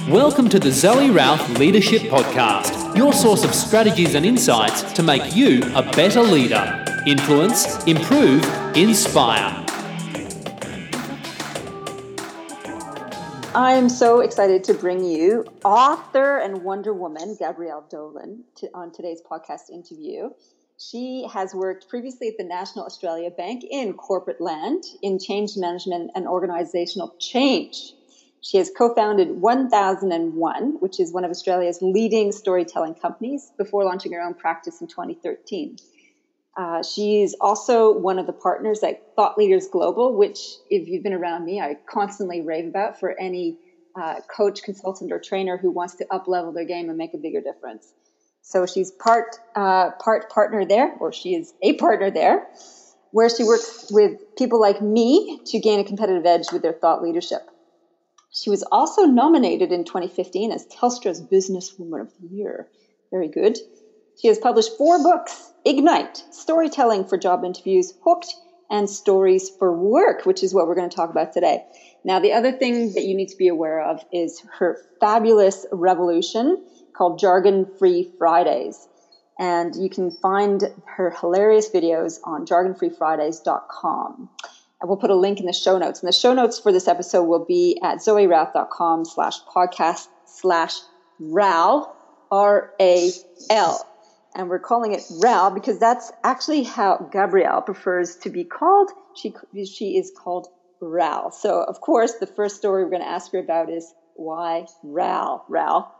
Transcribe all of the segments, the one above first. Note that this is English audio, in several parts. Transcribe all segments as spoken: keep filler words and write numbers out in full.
Welcome to the Zoe Routh Leadership Podcast, your source of strategies and insights to make you a better leader. Influence, improve, inspire. I am so excited to bring you author and Wonder Woman, Gabrielle Dolan, to, on today's podcast interview. She has worked previously at the National Australia Bank in corporate land, in change management and organizational change. She has co-founded one thousand one, which is one of Australia's leading storytelling companies, before launching her own practice in twenty thirteen. Uh, she's also one of the partners at Thought Leaders Global, which, if you've been around me, I constantly rave about for any uh, coach, consultant, or trainer who wants to up-level their game and make a bigger difference. So she's part uh, part partner there, or she is a partner there, where she works with people like me to gain a competitive edge with their thought leadership. She was also nominated in twenty fifteen as Telstra's Businesswoman of the Year. Very good. She has published four books: Ignite, Storytelling for Job Interviews, Hooked, and Stories for Work, which is what we're going to talk about today. Now, the other thing that you need to be aware of is her fabulous revolution called Jargon Free Fridays. And you can find her hilarious videos on jargon free fridays dot com. And we'll put a link in the show notes. And the show notes for this episode will be at zoerouth.com slash podcast slash RAL, R A L. And we're calling it RAL because that's actually how Gabrielle prefers to be called. She, she is called RAL. So, of course, the first story we're going to ask her about is why RAL? RAL.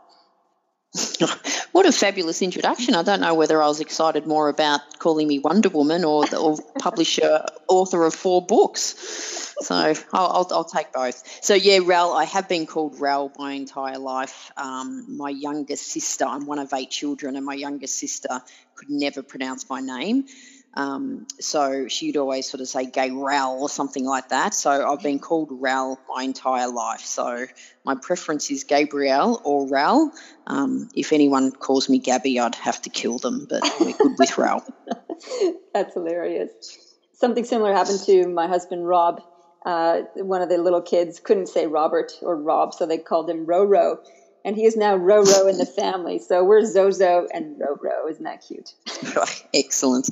What a fabulous introduction. I don't know whether I was excited more about calling me Wonder Woman or, or publisher, author of four books. So I'll, I'll, I'll take both. So, yeah, Ral, I have been called Ral my entire life. Um, my youngest sister, I'm one of eight children, and my youngest sister could never pronounce my name. Um, so she'd always sort of say Gay Ral or something like that. So I've been called Ral my entire life. So my preference is Gabrielle or Ral. Um, if anyone calls me Gabby, I'd have to kill them, but we're good with Ral. That's hilarious. Something similar happened to my husband, Rob. Uh, one of the little kids couldn't say Robert or Rob, so they called him Roro. And he is now Roro in the family. So we're Zozo and Roro. Isn't that cute? Excellent.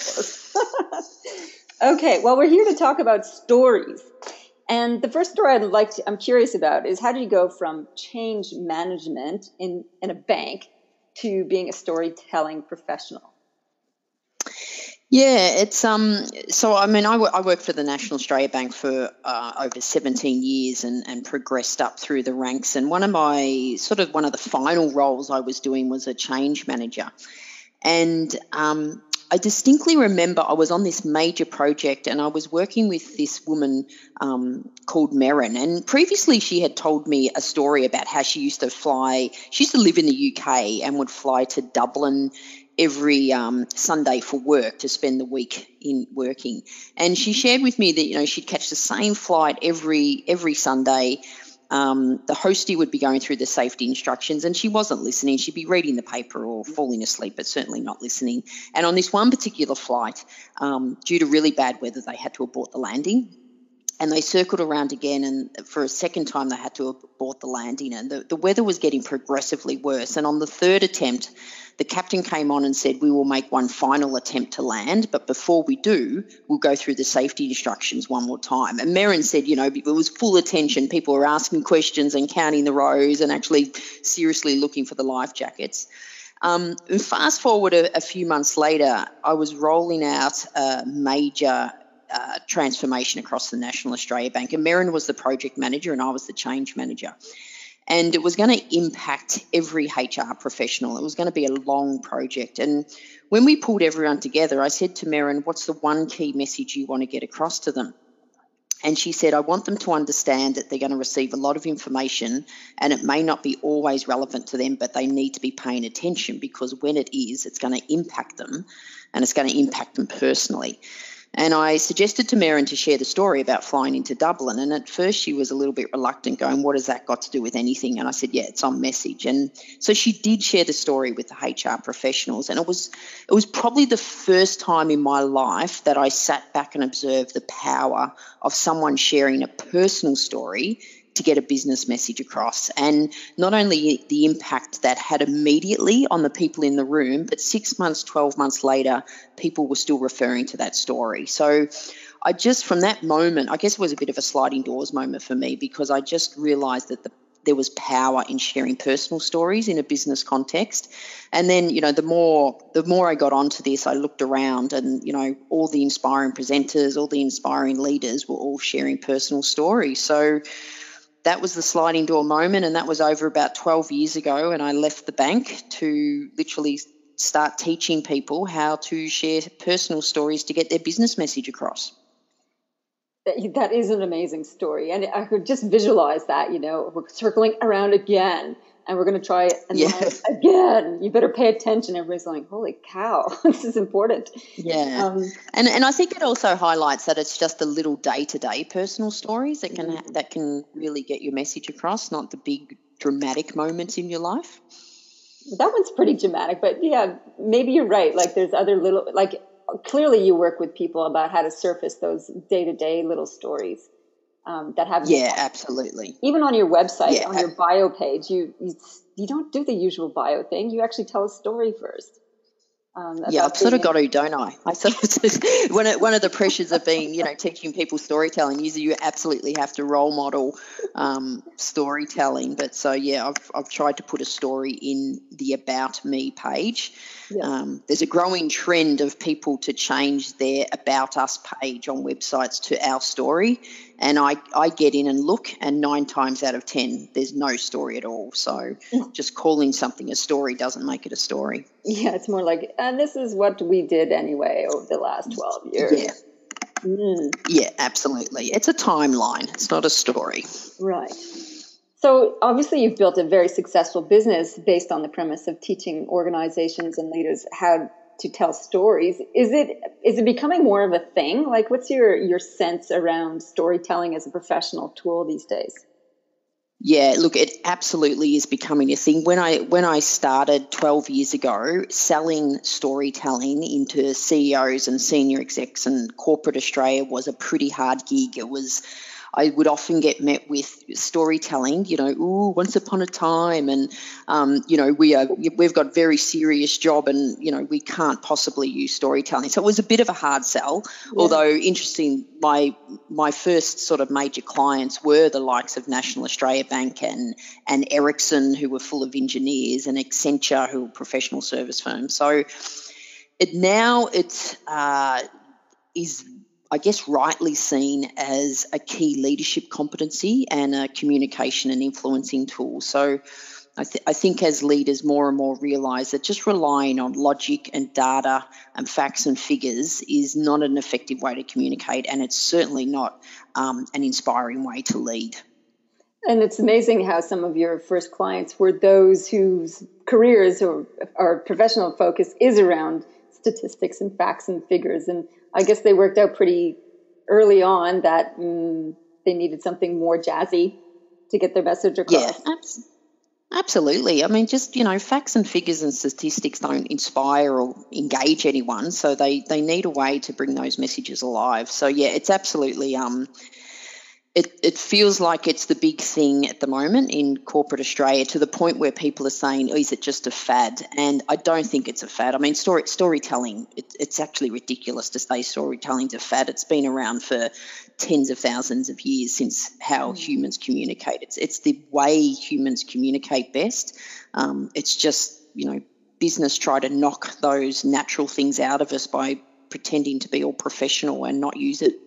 Okay, well, we're here to talk about stories. And the first story I'd like to, I'm curious about is how do you go from change management in, in a bank to being a storytelling professional? Yeah, it's um. So I mean, I, w- I worked for the National Australia Bank for uh, over seventeen years and, and progressed up through the ranks. And one of my sort of one of the final roles I was doing was a change manager. And um, I distinctly remember I was on this major project and I was working with this woman um, called Merrin. And previously she had told me a story about how she used to fly. She used to live in the U K and would fly to Dublin every um, Sunday for work to spend the week in working. And she shared with me that, you know, she'd catch the same flight every every Sunday. Um, the hostie would be going through the safety instructions and she wasn't listening. She'd be reading the paper or falling asleep, but certainly not listening. And on this one particular flight, um, due to really bad weather, they had to abort the landing. And they circled around again, and for a second time they had to abort the landing. And the, the weather was getting progressively worse. And on the third attempt, the captain came on and said, we will make one final attempt to land, but before we do, we'll go through the safety instructions one more time. And Merrin said, you know, it was full attention. People were asking questions and counting the rows and actually seriously looking for the life jackets. Um, and fast forward a, a few months later, I was rolling out a major Uh, transformation across the National Australia Bank. And Merrin was the project manager and I was the change manager. And it was going to impact every H R professional. It was going to be a long project. And when we pulled everyone together, I said to Merrin, what's the one key message you want to get across to them? And she said, I want them to understand that they're going to receive a lot of information and it may not be always relevant to them, but they need to be paying attention because when it is, it's going to impact them and it's going to impact them personally. And I suggested to Merrin to share the story about flying into Dublin. And at first she was a little bit reluctant, going, what has that got to do with anything? And I said, yeah, it's on message. And so she did share the story with the H R professionals. And it was it was probably the first time in my life that I sat back and observed the power of someone sharing a personal story to get a business message across. And not only the impact that had immediately on the people in the room, but six months, twelve months later, people were still referring to that story. So I just, from that moment, I guess it was a bit of a sliding doors moment for me, because I just realised that the there was power in sharing personal stories in a business context. And then, you know, the more the more I got onto this, I looked around and, you know, all the inspiring presenters, all the inspiring leaders were all sharing personal stories. So that was the sliding door moment, and that was over about twelve years ago, and I left the bank to literally start teaching people how to share personal stories to get their business message across. That, that is an amazing story. And I could just visualize that, you know, we're circling around again and we're going to try it and yeah. again. You better pay attention. Everybody's going, holy cow, this is important. Yeah. Um, and and I think it also highlights that it's just the little day-to-day personal stories that can mm-hmm. that can really get your message across, not the big dramatic moments in your life. That one's pretty dramatic, but yeah, maybe you're right. Like there's other little, like, clearly you work with people about how to surface those day-to-day little stories um, that have yeah absolutely even on your website yeah. on your bio page you, you you don't do the usual bio thing. You actually tell a story first. Um, yeah, I've sort of got to, don't I? I sort of one of, one of the pressures of being, you know, teaching people storytelling is you absolutely have to role model um, storytelling. But so yeah, I've I've tried to put a story in the About Me page. Yeah. Um, there's a growing trend of people to change their About Us page on websites to Our Story, and I I get in and look, and nine times out of ten there's no story at all. So just calling something a story doesn't make it a story. Yeah, it's more like, and this is what we did anyway over the last twelve years. Yeah. Mm. Yeah, absolutely. It's a timeline. It's not a story. Right. So obviously you've built a very successful business based on the premise of teaching organizations and leaders how to tell stories. Is it is it becoming more of a thing? Like, what's your, your sense around storytelling as a professional tool these days? Yeah, look, it absolutely is becoming a thing. When I when I started twelve years ago, selling storytelling into C E Os and senior execs and corporate Australia was a pretty hard gig. It was, I would often get met with storytelling, you know, ooh, once upon a time, and um, you know, we are we've got a very serious job, and you know, we can't possibly use storytelling. So it was a bit of a hard sell. Yeah. Although interesting, my my first sort of major clients were the likes of National Australia Bank and and Ericsson, who were full of engineers, and Accenture, who were professional service firms. So it now it uh, is, I guess, rightly seen as a key leadership competency and a communication and influencing tool. So I, th- I think as leaders more and more realise that just relying on logic and data and facts and figures is not an effective way to communicate, and it's certainly not um, an inspiring way to lead. And it's amazing how some of your first clients were those whose careers or, or professional focus is around statistics and facts and figures. And I guess they worked out pretty early on that mm, they needed something more jazzy to get their message across. Yeah, absolutely. I mean, just, you know, facts and figures and statistics don't inspire or engage anyone, so they, they need a way to bring those messages alive. So, yeah, it's absolutely... um. It, it feels like it's the big thing at the moment in corporate Australia, to the point where people are saying, oh, is it just a fad? And I don't think it's a fad. I mean, story, storytelling, it, it's actually ridiculous to say storytelling's a fad. It's been around for tens of thousands of years since how mm. humans communicate. It's, it's the way humans communicate best. Um, it's just, you know, business try to knock those natural things out of us by pretending to be all professional and not use it.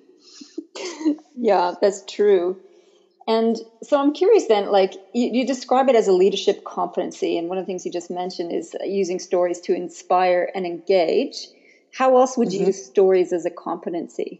Yeah, that's true. And so I'm curious then, like you, you describe it as a leadership competency. And one of the things you just mentioned is using stories to inspire and engage. How else would mm-hmm. you use stories as a competency?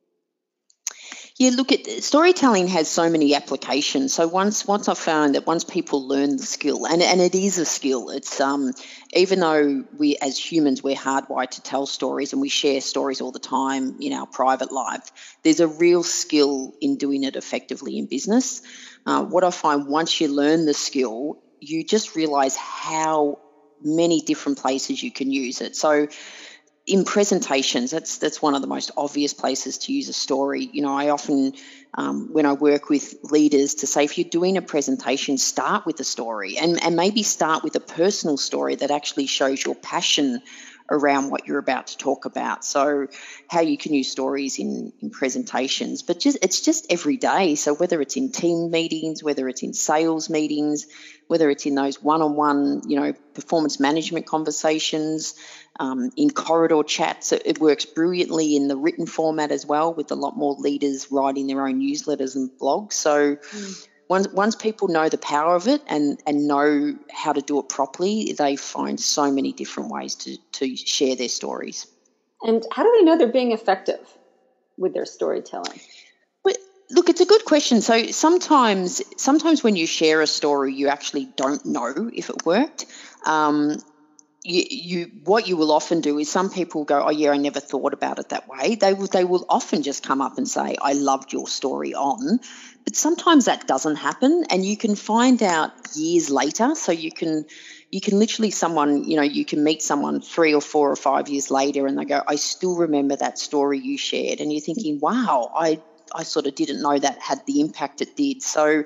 Yeah, look, at storytelling has so many applications. So once once I found that once people learn the skill, and, and it is a skill, it's um even though we as humans we're hardwired to tell stories and we share stories all the time in our private life, there's a real skill in doing it effectively in business. Uh, what I find, once you learn the skill, you just realise how many different places you can use it. So in presentations, that's that's one of the most obvious places to use a story. You know, I often, um, when I work with leaders, to say, if you're doing a presentation, start with a story, and, and maybe start with a personal story that actually shows your passion around what you're about to talk about. So how you can use stories in, in presentations, but just it's just every day. So whether it's in team meetings, whether it's in sales meetings, whether it's in those one-on-one, you know, performance management conversations, um, in corridor chats, it, it works brilliantly in the written format as well, with a lot more leaders writing their own newsletters and blogs. So mm. Once, once people know the power of it and, and know how to do it properly, they find so many different ways to, to share their stories. And how do they know they're being effective with their storytelling? Well, look, it's a good question. So sometimes sometimes when you share a story, you actually don't know if it worked. Um, You, you, what you will often do is some people go, oh, yeah, I never thought about it that way. They will, they will often just come up and say, I loved your story on. But sometimes that doesn't happen, and you can find out years later. So you can you can literally someone, you know, you can meet someone three or four or five years later and they go, I still remember that story you shared. And you're thinking, wow, I, I sort of didn't know that had the impact it did. So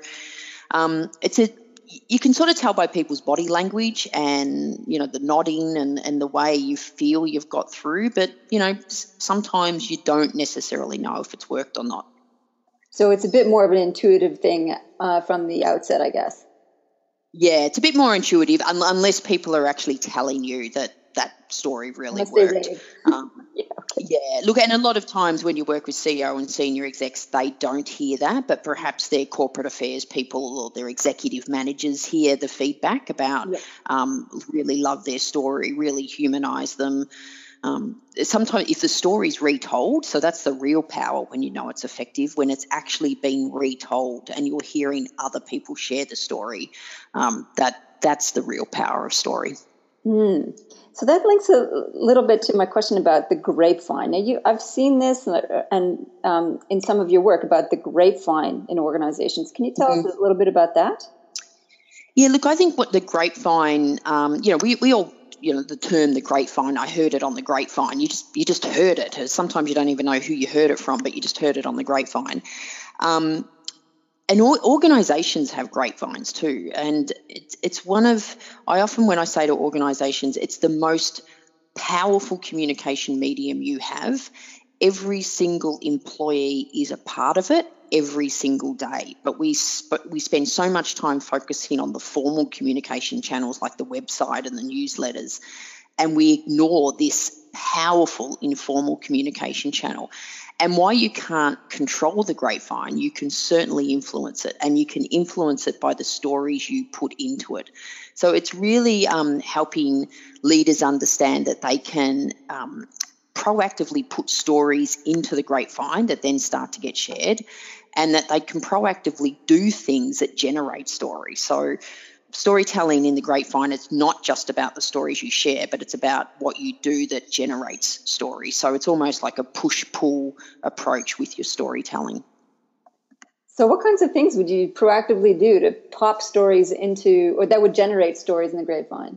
um, it's a you can sort of tell by people's body language and, you know, the nodding and, and the way you feel you've got through. But, you know, sometimes you don't necessarily know if it's worked or not. So it's a bit more of an intuitive thing uh, from the outset, I guess. Yeah, it's a bit more intuitive un- unless people are actually telling you that that story really unless worked. Um, yeah, okay. Yeah, look, and a lot of times when you work with C E O and senior execs, they don't hear that, but perhaps their corporate affairs people or their executive managers hear the feedback about yeah. um, really love their story, really humanise them. Um, sometimes if the story's retold, so that's the real power when you know it's effective, when it's actually being retold and you're hearing other people share the story, um, that that's the real power of story. Mm. So that links a little bit to my question about the grapevine. Now, you, I've seen this and, and um, in some of your work about the grapevine in organizations. Can you tell mm-hmm. us a little bit about that? Yeah, look, I think what the grapevine, um, you know, we, we all, you know, the term the grapevine, I heard it on the grapevine. You just you just heard it. Sometimes you don't even know who you heard it from, but you just heard it on the grapevine. Um, and organisations have grapevines too. And it's, it's one of, I often, when I say to organisations, it's the most powerful communication medium you have. Every single employee is a part of it every single day, but we sp- we spend so much time focusing on the formal communication channels like the website and the newsletters, and we ignore this powerful informal communication channel. And while you can't control the grapevine, you can certainly influence it, and you can influence it by the stories you put into it. So it's really um, helping leaders understand that they can um, proactively put stories into the grapevine that then start to get shared, and that they can proactively do things that generate stories. So storytelling in the grapevine, it's not just about the stories you share, but it's about what you do that generates stories. So it's almost like a push-pull approach with your storytelling. So what kinds of things would you proactively do to pop stories into, or that would generate stories in the grapevine?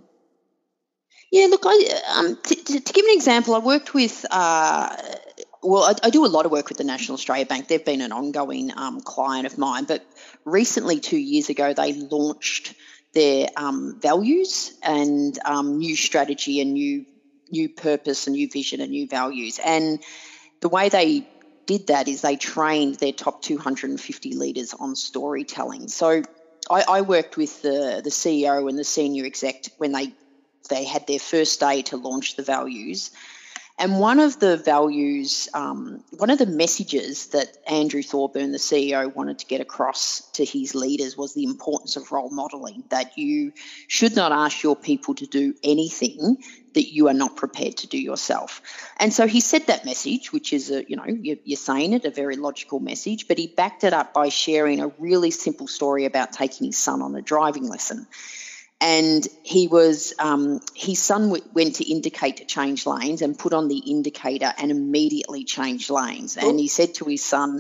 Yeah, look, I, um, to, to, to give an example, I worked with, uh, well, I, I do a lot of work with the National Australia Bank. They've been an ongoing um, client of mine, but recently, two years ago, they launched their um, values and um, new strategy and new new purpose and new vision and new values. And the way they did that is they trained their top two hundred fifty leaders on storytelling. So I, I worked with the, the C E O and the senior exec when they they had their first day to launch the values. And one of the values, um, one of the messages that Andrew Thorburn, the C E O, wanted to get across to his leaders was the importance of role modelling, that you should not ask your people to do anything that you are not prepared to do yourself. And so he said that message, which is, a, you know, you're, you're saying it, a very logical message, but he backed it up by sharing a really simple story about taking his son on a driving lesson. And he was, um, his son w- went to indicate to change lanes and put on the indicator and immediately changed lanes. And he said to his son,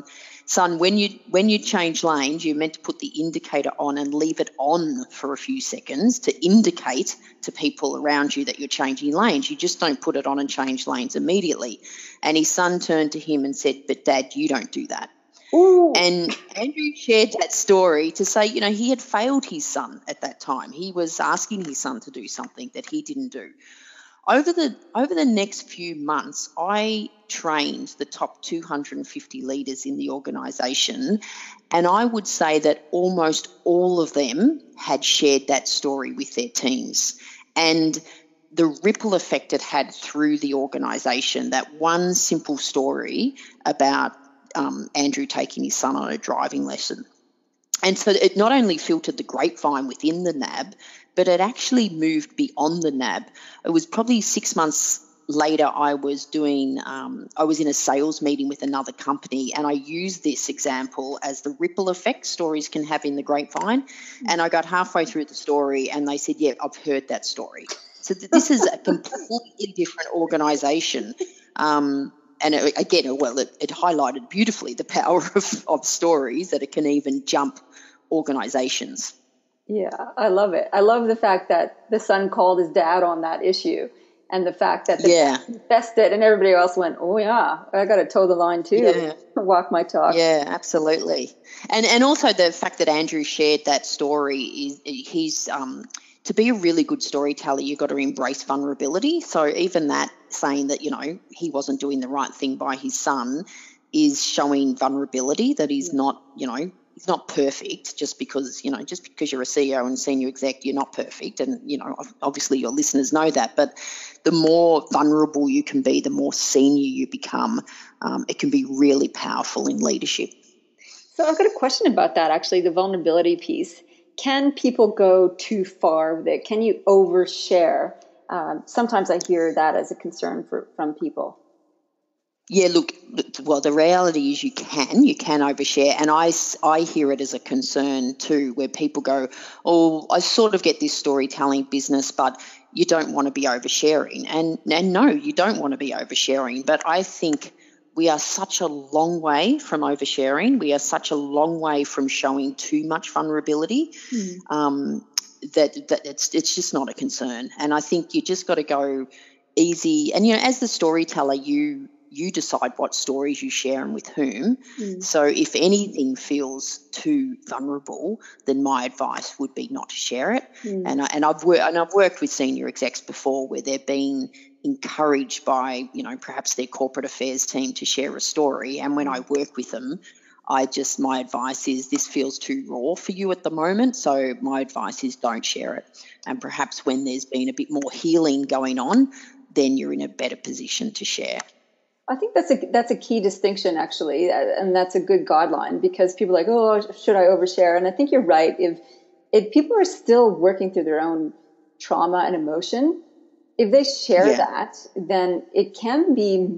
son, when you when you change lanes, you're meant to put the indicator on and leave it on for a few seconds to indicate to people around you that you're changing lanes. You just don't put it on and change lanes immediately. And his son turned to him and said, but Dad, you don't do that. Ooh. And Andrew shared that story to say, you know, he had failed his son at that time. He was asking his son to do something that he didn't do. Over the over the next few months, I trained the top two hundred fifty leaders in the organisation, and I would say that almost all of them had shared that story with their teams. And the ripple effect it had through the organisation, that one simple story about um, Andrew taking his son on a driving lesson. And so it not only filtered the grapevine within the N A B, but it actually moved beyond the N A B. It was probably six months later I was doing, um, I was in a sales meeting with another company, and I used this example as the ripple effect stories can have in the grapevine. And I got halfway through the story and they said, yeah, I've heard that story. So th- this is a completely different organisation. Um, and it, again, well, it, it highlighted beautifully the power of, of stories, that it can even jump organisations. Yeah, I love it. I love the fact that the son called his dad on that issue, and the fact that the yeah. dad confessed it and everybody else went, oh, yeah, I got to toe the line too, yeah. walk my talk. Yeah, absolutely. And and also the fact that Andrew shared that story is he's um, to be a really good storyteller, you've got to embrace vulnerability. So even that saying that, you know, he wasn't doing the right thing by his son is showing vulnerability, that he's yeah. not, you know, he's not perfect just because, you know, just because you're a C E O and senior exec, you're not perfect. And, you know, obviously your listeners know that. But the more vulnerable you can be, the more senior you become. Um, it can be really powerful in leadership. So I've got a question about that, actually, the vulnerability piece. Can people go too far with it? Can you overshare? Um, sometimes I hear that as a concern for, from people. Yeah, look, well, the reality is you can, you can overshare. And I, I hear it as a concern too, where people go, oh, I sort of get this storytelling business, but you don't want to be oversharing. And, and no, you don't want to be oversharing. But I think we are such a long way from oversharing. We are such a long way from showing too much vulnerability mm. um, that, that it's it's just not a concern. And I think you just got to go easy. And, you know, as the storyteller, you you decide what stories you share and with whom. Mm. So if anything feels too vulnerable, then my advice would be not to share it. Mm. And, I, and, I've wor- and I've worked with senior execs before where they've been encouraged by, you know, perhaps their corporate affairs team to share a story. And when I work with them, I just, my advice is this feels too raw for you at the moment. So my advice is don't share it. And perhaps when there's been a bit more healing going on, then you're in a better position to share. I think that's a that's a key distinction, actually, and that's a good guideline, because people are like, oh, should I overshare? And I think you're right. If if people are still working through their own trauma and emotion, if they share yeah. that, then it can be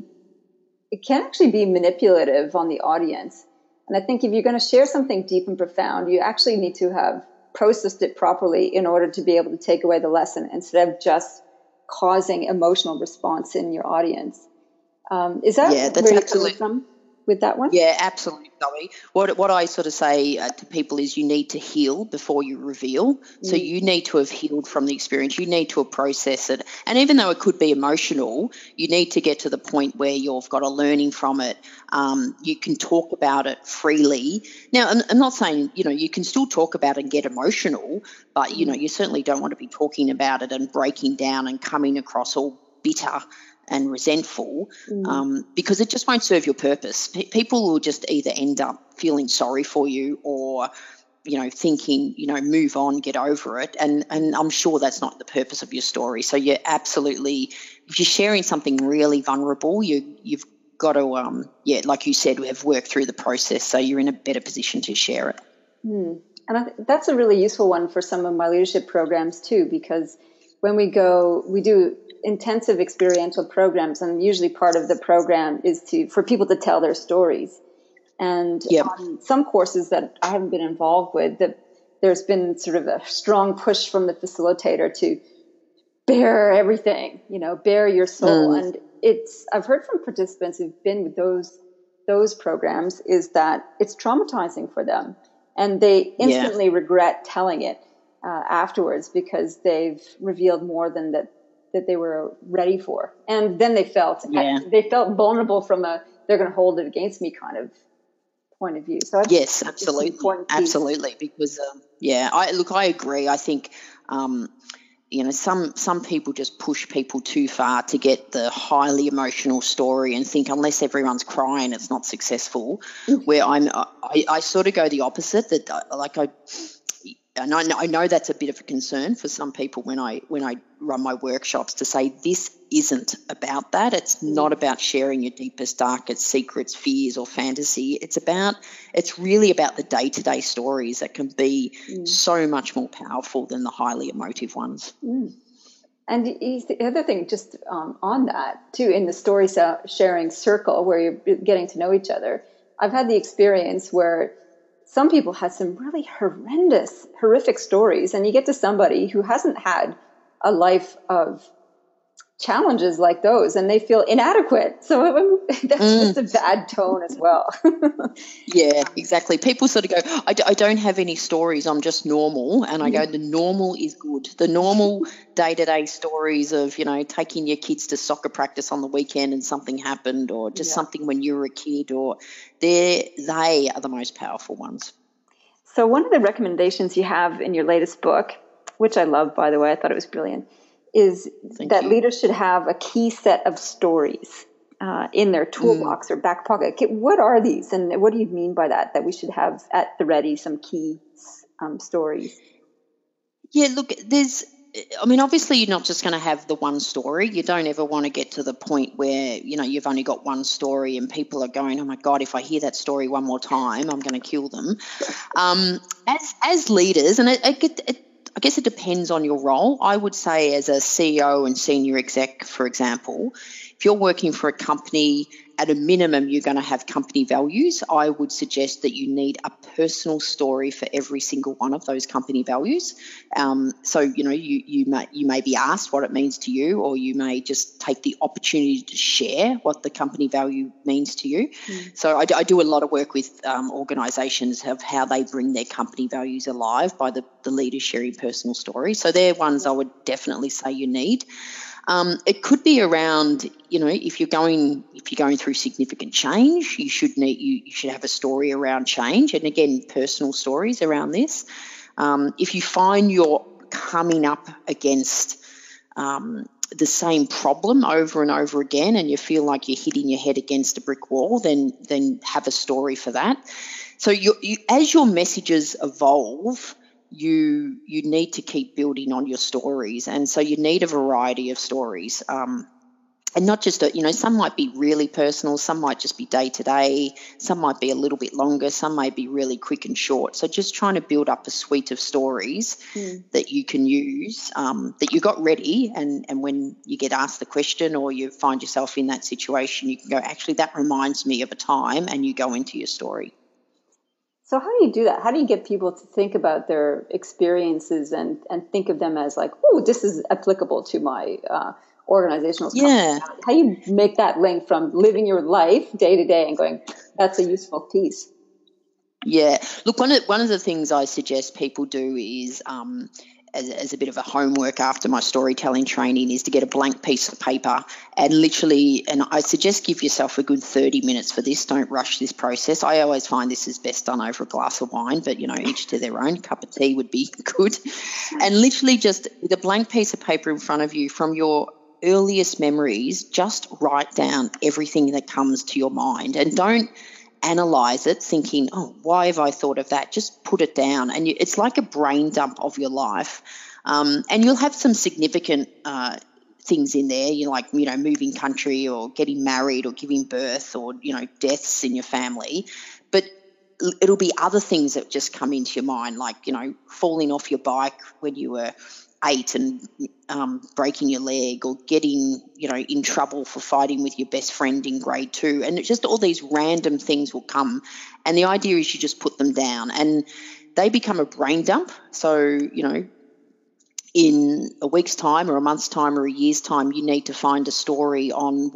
it can actually be manipulative on the audience. And I think if you're going to share something deep and profound, you actually need to have processed it properly in order to be able to take away the lesson instead of just causing emotional response in your audience. Um, is that yeah, that's where you're absolutely coming from with that one? Yeah, absolutely, Zoe. What what I sort of say uh, to people is you need to heal before you reveal. Mm. So you need to have healed from the experience. You need to have processed it. And even though it could be emotional, you need to get to the point where you've got a learning from it. Um, you can talk about it freely. Now, I'm, I'm not saying, you know, you can still talk about it and get emotional, but, you know, you certainly don't want to be talking about it and breaking down and coming across all bitter and resentful, mm. um, because it just won't serve your purpose. P- people will just either end up feeling sorry for you or, you know, thinking, you know, move on, get over it. And and I'm sure that's not the purpose of your story. So you're absolutely, if you're sharing something really vulnerable, you, you've got to, um, yeah, like you said, we have worked through the process, so you're in a better position to share it. Mm. And I th- that's a really useful one for some of my leadership programs too, because when we go, we do intensive experiential programs, and usually part of the program is to for people to tell their stories. And yep. on some courses that I haven't been involved with, that there's been sort of a strong push from the facilitator to bear everything, you know, bear your soul. Mm. And it's I've heard from participants who've been with those those programs is that it's traumatizing for them, and they instantly yeah. regret telling it uh, afterwards because they've revealed more than that that they were ready for, and then they felt yeah. they felt vulnerable from a they're going to hold it against me kind of point of view. So yes, absolutely, absolutely, because um, yeah, I look, I agree. I think. Um, You know, some some people just push people too far to get the highly emotional story and think unless everyone's crying, it's not successful. Where I'm, I, I sort of go the opposite. That like I, and I know, I know that's a bit of a concern for some people when I when I run my workshops to say this isn't about that. It's not about sharing your deepest, darkest secrets, fears, or fantasy. It's about it's really about the day-to-day stories that can be mm. so much more powerful than the highly emotive ones. Mm. And the other thing, just um, on that too, in the story sharing circle where you're getting to know each other, I've had the experience where some people had some really horrendous, horrific stories, and you get to somebody who hasn't had a life of challenges like those, and they feel inadequate. So that's mm. just a bad tone as well. Yeah, exactly. People sort of go, I, d- I don't have any stories, I'm just normal. And I go, the normal is good. The normal day-to-day stories of, you know, taking your kids to soccer practice on the weekend and something happened, or just yeah. something when you were a kid, or they're, they are the most powerful ones. So one of the recommendations you have in your latest book, which I love, by the way, I thought it was brilliant, is Thank that you. leaders should have a key set of stories uh, in their toolbox mm. or back pocket. What are these, and what do you mean by that, that we should have at the ready some key um, stories? Yeah, look, there's, I mean, obviously you're not just going to have the one story. You don't ever want to get to the point where, you know, you've only got one story and people are going, oh, my God, if I hear that story one more time, I'm going to kill them. Um, as as leaders, and it, it, it I guess it depends on your role. I would say as a C E O and senior exec, for example, if you're working for a company, at a minimum, you're going to have company values. I would suggest that you need a personal story for every single one of those company values. Um, so, you know, you you may, you may be asked what it means to you, or you may just take the opportunity to share what the company value means to you. Mm. So I, I do a lot of work with um, organisations of how they bring their company values alive by the, the leaders sharing personal stories. So they're ones I would definitely say you need. Um, it could be around, you know, if you're going if you're going through significant change, you should need you, you should have a story around change, and again, personal stories around this. Um, if you find you're coming up against um, the same problem over and over again, and you feel like you're hitting your head against a brick wall, then then have a story for that. So you, you as your messages evolve, you you need to keep building on your stories, and so you need a variety of stories, um, and not just a, you know, some might be really personal, some might just be day to day, some might be a little bit longer, some may be really quick and short. So just trying to build up a suite of stories mm. that you can use, um, that you got ready, and and when you get asked the question or you find yourself in that situation, you can go, actually that reminds me of a time, and you go into your story. So how do you do that? How do you get people to think about their experiences and, and think of them as like, oh, this is applicable to my uh, organizational yeah. company? How do you make that link from living your life day to day and going, that's a useful piece? Yeah. Look, one of, one of the things I suggest people do is um, as, as a bit of a homework after my storytelling training is to get a blank piece of paper and literally, and I suggest give yourself a good thirty minutes for this. Don't rush this process. I always find this is best done over a glass of wine, but, you know, each to their own. Cup of tea would be good. And literally just with a blank piece of paper in front of you from your earliest memories, just write down everything that comes to your mind, and don't analyze it thinking, oh, why have I thought of that? Just put it down, and you, it's like a brain dump of your life, um, and you'll have some significant uh, things in there, you know, like, you know, moving country or getting married or giving birth or, you know, deaths in your family, but it'll be other things that just come into your mind, like, you know, falling off your bike when you were eight and um, breaking your leg, or getting, you know, in trouble for fighting with your best friend in grade two. And it's just all these random things will come. And the idea is you just put them down and they become a brain dump. So, you know, in a week's time or a month's time or a year's time, you need to find a story on what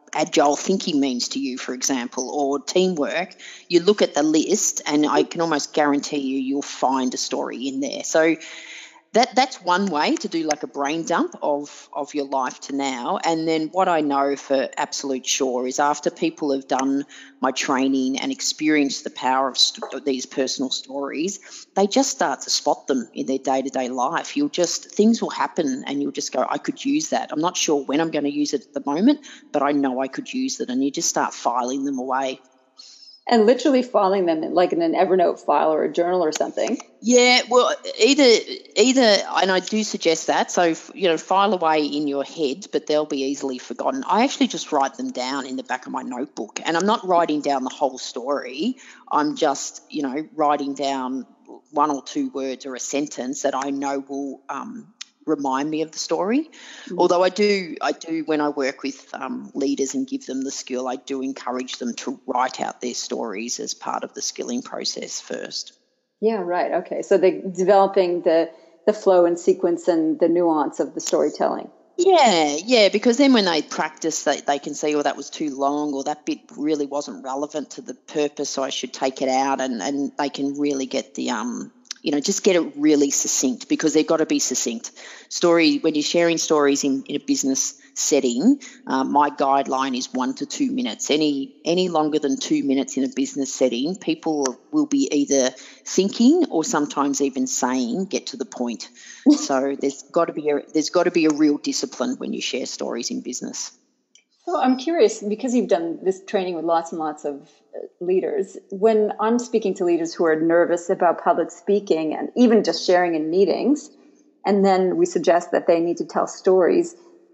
agile thinking means to you, for example, or teamwork, you look at the list and I can almost guarantee you you'll find a story in there. So that that's one way to do like a brain dump of, of your life to now. And then what I know for absolute sure is after people have done my training and experienced the power of st- these personal stories, they just start to spot them in their day-to-day life. You'll just, things will happen and you'll just go, I could use that. I'm not sure when I'm going to use it at the moment, but I know I could use it. And you just start filing them away. And literally filing them in, like in an Evernote file or a journal or something. Yeah, well, either, either, and I do suggest that. So, you know, file away in your head, but they'll be easily forgotten. I actually just write them down in the back of my notebook, and I'm not writing down the whole story. I'm just, you know, writing down one or two words or a sentence that I know will um, remind me of the story. Mm-hmm. Although I do, I do when I work with um, leaders and give them the skill, I do encourage them to write out their stories as part of the skilling process first. Yeah, right. Okay. So they're developing the, the flow and sequence and the nuance of the storytelling. Yeah, yeah, because then when they practice, they, they can see, oh, that was too long, or that bit really wasn't relevant to the purpose, so I should take it out, and, and they can really get the, um, you know, just get it really succinct, because they've got to be succinct. Story, when you're sharing stories in, in a business setting, uh, my guideline is one to two minutes. Any any longer than two minutes in a business setting, people will be either thinking or sometimes even saying, get to the point. So there's got to be a there's got to be a real discipline when you share stories in business. So I'm curious, because you've done this training with lots and lots of leaders, when I'm speaking to leaders who are nervous about public speaking and even just sharing in meetings, and then we suggest that they need to tell stories,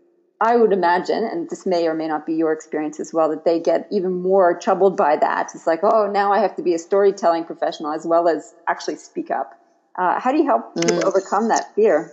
I would imagine, and this may or may not be your experience as well, that they get even more troubled by that. It's like, oh, now I have to be a storytelling professional as well as actually speak up. Uh, how do you help people mm. overcome that fear?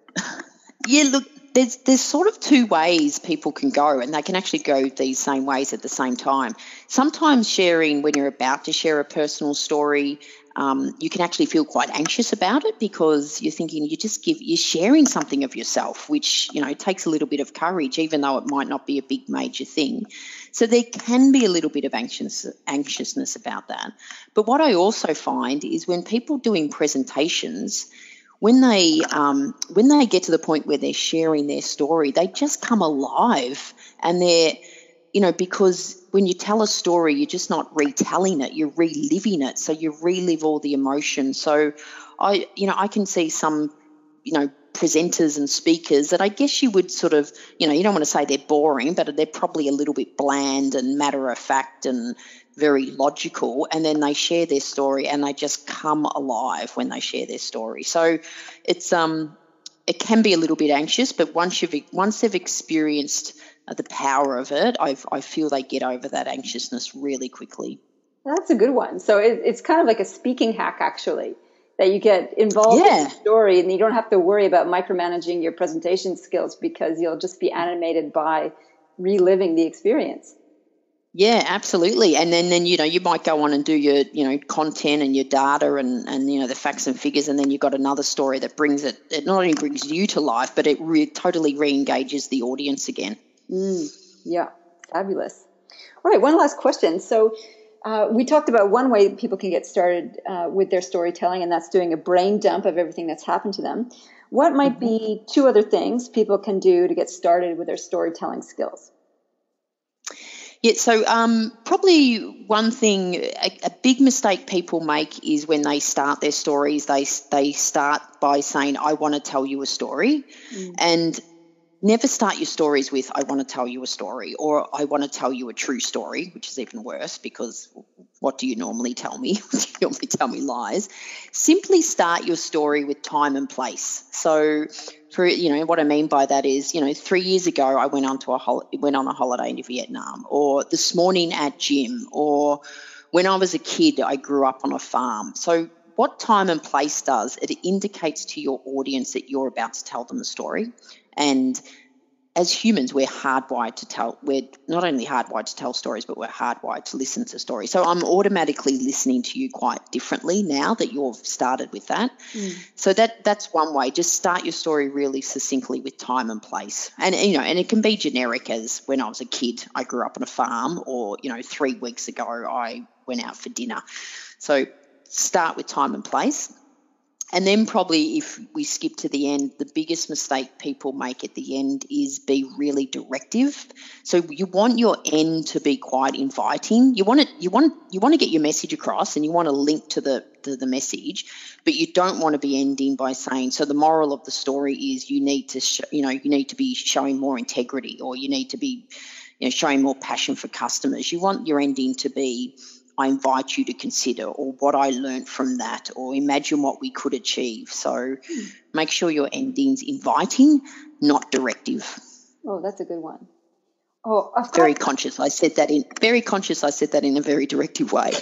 Yeah, look, there's there's sort of two ways people can go, and they can actually go these same ways at the same time. Sometimes sharing, when you're about to share a personal story, um, you can actually feel quite anxious about it, because you're thinking you just give you're sharing something of yourself, which, you know, takes a little bit of courage, even though it might not be a big major thing. So there can be a little bit of anxious, anxiousness about that. But what I also find is when people doing presentations, when they um, when they get to the point where they're sharing their story, they just come alive, and they're, you know, because when you tell a story, you're just not retelling it, you're reliving it. So you relive all the emotion. So I, you know, I can see some, you know, presenters and speakers that I guess you would sort of, you know, you don't want to say they're boring, but they're probably a little bit bland and matter of fact and very logical, and then they share their story and they just come alive when they share their story. So it's um it can be a little bit anxious, but once you've once they've experienced the power of it, I I feel they get over that anxiousness really quickly. That's a good one. So it, it's kind of like a speaking hack, actually, that you get involved yeah. in the story and you don't have to worry about micromanaging your presentation skills, because you'll just be animated by reliving the experience. Yeah, absolutely. And then, then, you know, you might go on and do your, you know, content and your data and, and, you know, the facts and figures. And then you've got another story that brings it, it not only brings you to life, but it re- totally re-engages the audience again. Mm, yeah, fabulous. All right, one last question. So uh, we talked about one way people can get started uh, with their storytelling, and that's doing a brain dump of everything that's happened to them. What might mm-hmm. be two other things people can do to get started with their storytelling skills? Yeah, so um, probably one thing, a, a big mistake people make is when they start their stories, they they start by saying, I want to tell you a story. Mm. And never start your stories with, I want to tell you a story, or I want to tell you a true story, which is even worse, because what do you normally tell me? You normally tell me lies. Simply start your story with time and place. So, for you know, what I mean by that is, you know, three years ago I went on to a hol- went on a holiday into Vietnam, or this morning at gym, or when I was a kid I grew up on a farm. So what time and place does, it indicates to your audience that you're about to tell them a story. And as humans, we're hardwired to tell, we're not only hardwired to tell stories, but we're hardwired to listen to stories. So I'm automatically listening to you quite differently now that you've started with that. Mm. So that that's one way. Just start your story really succinctly with time and place. And, you know, and it can be generic as when I was a kid, I grew up on a farm, or, you know, three weeks ago I went out for dinner. So start with time and place. And then probably if we skip to the end, the biggest mistake people make at the end is be really directive. So you want your end to be quite inviting. You want it, you want you want to get your message across, and you want to link to the to the message, but you don't want to be ending by saying, so the moral of the story is you need to sh- you know you need to be showing more integrity, or you need to be you know showing more passion for customers. You want your ending to be, I invite you to consider, or what I learned from that, or imagine what we could achieve. So mm. make sure your ending's inviting, not directive. Oh, that's a good one. Oh, I've very conscious. I said that in very conscious. I said that in a very directive way.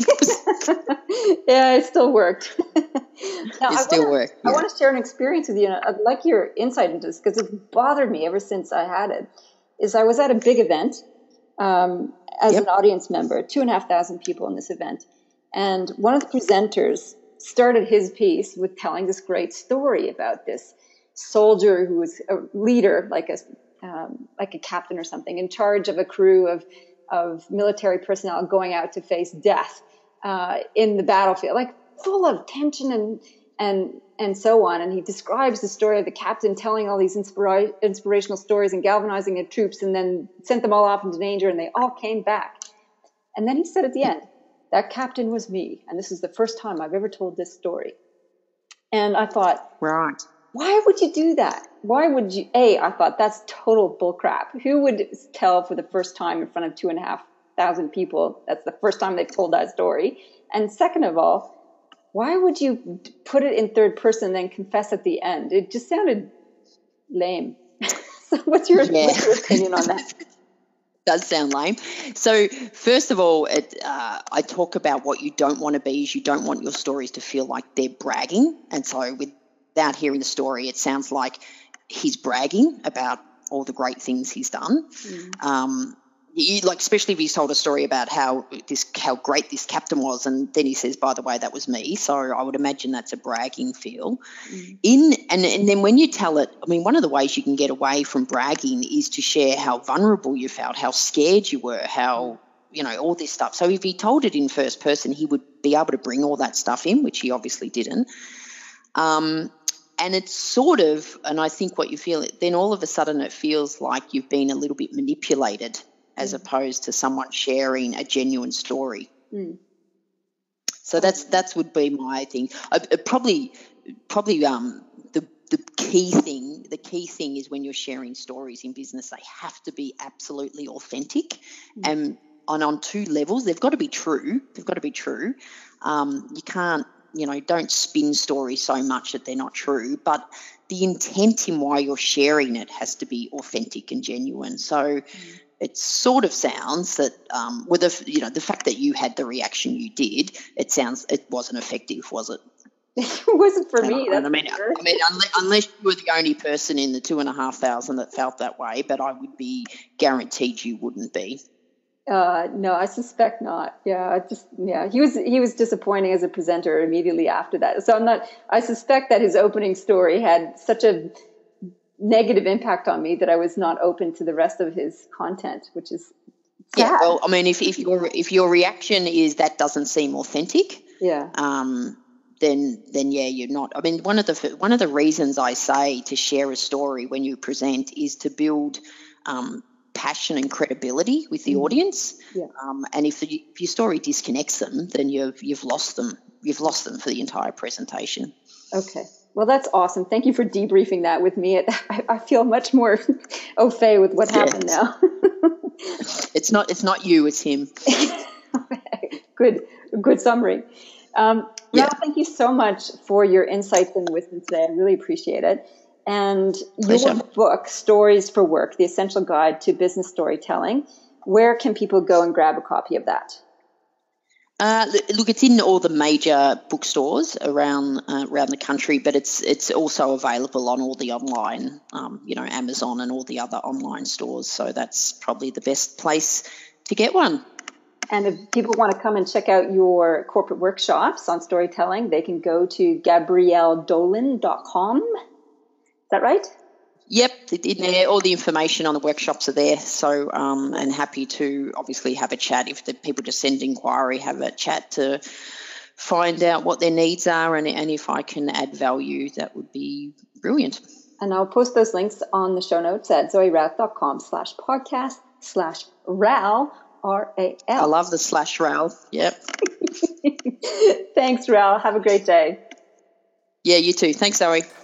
Yeah, it still worked. Now, it I still wanna, worked. Yeah. I want to share an experience with you. And I'd like your insight into this, because it's bothered me ever since I had it. Is I was at a big event. Um, as yep. an audience member, two and a half thousand people in this event. And one of the presenters started his piece with telling this great story about this soldier who was a leader, like a, um, like a captain or something, in charge of a crew of, of military personnel going out to face death uh, in the battlefield, like full of tension and, and, and so on. And he describes the story of the captain telling all these inspira- inspirational stories and galvanizing the troops, and then sent them all off into danger, and they all came back. And then he said at the end, that captain was me, and this is the first time I've ever told this story. And I thought, right, why would you do that? Why would you? A, I thought, that's total bullcrap. Who would tell for the first time in front of two and a half thousand people? That's the first time they've told that story. And second of all, why would you put it in third person and then confess at the end? It just sounded lame. So what's your, yeah. what's your opinion on that? Does sound lame. So first of all, it, uh, I talk about what you don't want to be is you don't want your stories to feel like they're bragging. And so without hearing the story, it sounds like he's bragging about all the great things he's done. Mm. Um, You, like, especially if he's told a story about how this how great this captain was, and then he says, by the way, that was me. So I would imagine that's a bragging feel. Mm. In and, and then when you tell it, I mean, one of the ways you can get away from bragging is to share how vulnerable you felt, how scared you were, how, you know, all this stuff. So if he told it in first person, he would be able to bring all that stuff in, which he obviously didn't. Um, and it's sort of, and I think what you feel, then all of a sudden it feels like you've been a little bit manipulated, as opposed to someone sharing a genuine story. Mm. So that's that's would be my thing. I, probably probably um the the key thing the key thing is when you're sharing stories in business, they have to be absolutely authentic, mm. and on on two levels. They've got to be true. They've got to be true. Um, you can't you know don't spin stories so much that they're not true, but the intent in why you're sharing it has to be authentic and genuine. So. Mm. It sort of sounds that um, with the you know the fact that you had the reaction you did, it sounds it wasn't effective, was it? It wasn't for me. I, that's I mean, sure. I mean, unless, unless you were the only person in the two and a half thousand that felt that way, but I would be guaranteed you wouldn't be. Uh, no, I suspect not. Yeah, just yeah, he was he was disappointing as a presenter immediately after that. So I'm not. I suspect that his opening story had such a negative impact on me that I was not open to the rest of his content, which is sad. Yeah. Well, I mean, if if your if your reaction is that doesn't seem authentic, yeah, um, then then yeah, you're not. I mean, one of the one of the reasons I say to share a story when you present is to build um, passion and credibility with the mm-hmm. audience. Yeah. Um, and if, the, if your story disconnects them, then you've you've lost them. You've lost them for the entire presentation. Okay. Well, that's awesome. Thank you for debriefing that with me. I, I feel much more au fait with what yeah. happened now. It's not it's not you, it's him. Good, good summary. Um, yeah. Ralph, thank you so much for your insights and wisdom today. I really appreciate it. And Pleasure. Your book, Stories for Work, The Essential Guide to Business Storytelling, where can people go and grab a copy of that? Uh, look, it's in all the major bookstores around uh, around the country, but it's it's also available on all the online, um, you know, Amazon and all the other online stores. So that's probably the best place to get one. And if people want to come and check out your corporate workshops on storytelling, they can go to gabrielle dolan dot com. Is that right? Yep, in there, all the information on the workshops are there. So, um, and happy to obviously have a chat. If the people just send inquiry, have a chat to find out what their needs are, and, and if I can add value, that would be brilliant. And I'll post those links on the show notes at zoerouth.com slash podcast slash Ral, R A L. I love the slash Ral. Yep. Thanks, Ral. Have a great day. Yeah, you too. Thanks, Zoe.